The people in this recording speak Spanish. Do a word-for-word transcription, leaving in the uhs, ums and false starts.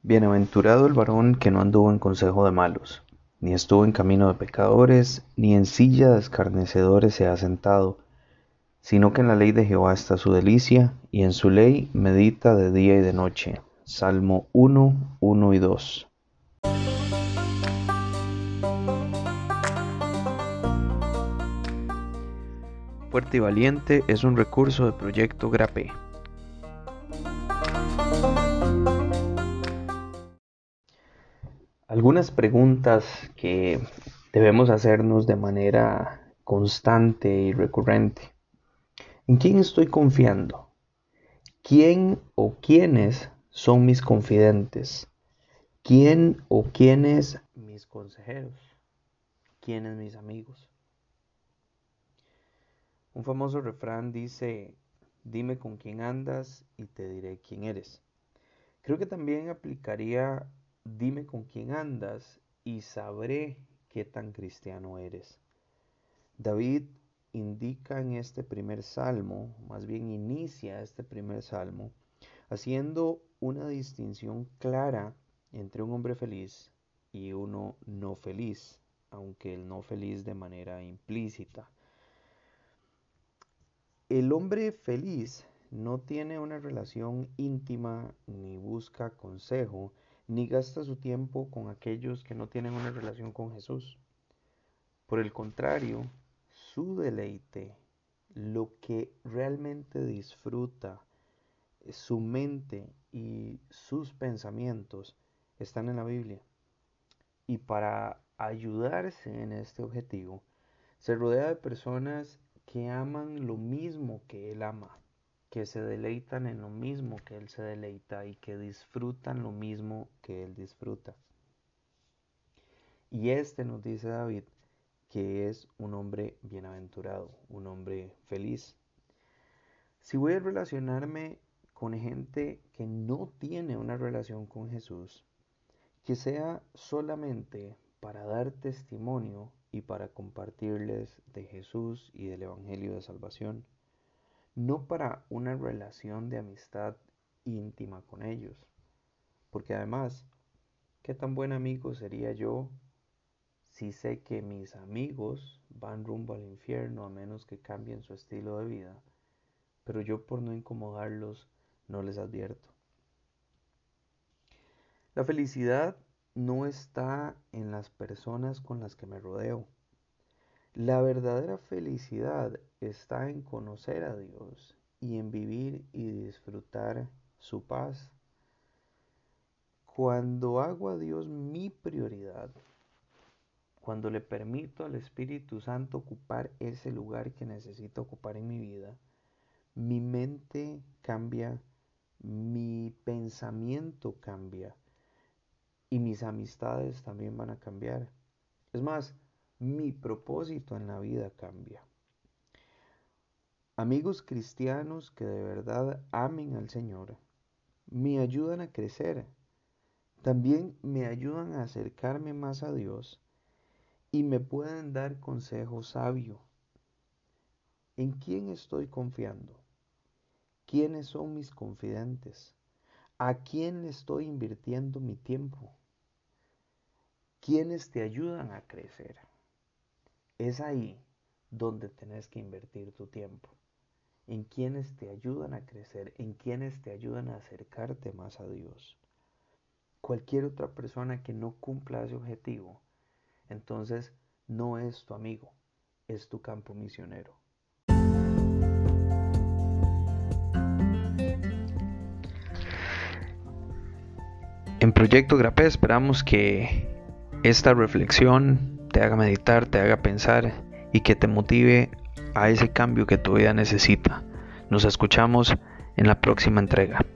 Bienaventurado el varón que no anduvo en consejo de malos, ni estuvo en camino de pecadores, ni en silla de escarnecedores se ha sentado, sino que en la ley de Jehová está su delicia, y en su ley medita de día y de noche. Salmo uno, uno y dos. Fuerte y Valiente es un recurso de Proyecto Grape. Algunas preguntas que debemos hacernos de manera constante y recurrente. ¿En quién estoy confiando? ¿Quién o quiénes son mis confidentes? ¿Quién o quiénes mis consejeros? ¿Quiénes mis amigos? Un famoso refrán dice: dime con quién andas y te diré quién eres. Creo que también aplicaría: dime con quién andas y sabré qué tan cristiano eres. David indica en este primer salmo, más bien inicia este primer salmo, haciendo una distinción clara entre un hombre feliz y uno no feliz, aunque el no feliz de manera implícita. El hombre feliz no tiene una relación íntima, ni busca consejo, ni gasta su tiempo con aquellos que no tienen una relación con Jesús. Por el contrario, su deleite, lo que realmente disfruta, su mente y sus pensamientos están en la Biblia. Y para ayudarse en este objetivo, se rodea de personas que aman lo mismo que él ama, que se deleitan en lo mismo que él se deleita y que disfrutan lo mismo que él disfruta. Y este nos dice David que es un hombre bienaventurado, un hombre feliz. Si voy a relacionarme con gente que no tiene una relación con Jesús, que sea solamente para dar testimonio y para compartirles de Jesús y del Evangelio de Salvación, no para una relación de amistad íntima con ellos. Porque además, ¿qué tan buen amigo sería yo si sé que mis amigos van rumbo al infierno a menos que cambien su estilo de vida, pero yo, por no incomodarlos, no les advierto? La felicidad no está en las personas con las que me rodeo. La verdadera felicidad está en conocer a Dios y en vivir y disfrutar su paz. Cuando hago a Dios mi prioridad, cuando le permito al Espíritu Santo ocupar ese lugar que necesita ocupar en mi vida, mi mente cambia, mi pensamiento cambia y mis amistades también van a cambiar. Es más, mi propósito en la vida cambia. Amigos cristianos que de verdad amen al Señor me ayudan a crecer. También me ayudan a acercarme más a Dios y me pueden dar consejo sabio. ¿En quién estoy confiando? ¿Quiénes son mis confidentes? ¿A quién le estoy invirtiendo mi tiempo? ¿Quiénes te ayudan a crecer? Es ahí donde tenés que invertir tu tiempo. En quienes te ayudan a crecer, en quienes te ayudan a acercarte más a Dios. Cualquier otra persona que no cumpla ese objetivo, entonces no es tu amigo, es tu campo misionero. En Proyecto Grape esperamos que esta reflexión te haga meditar, te haga pensar y que te motive a ese cambio que tu vida necesita. Nos escuchamos en la próxima entrega.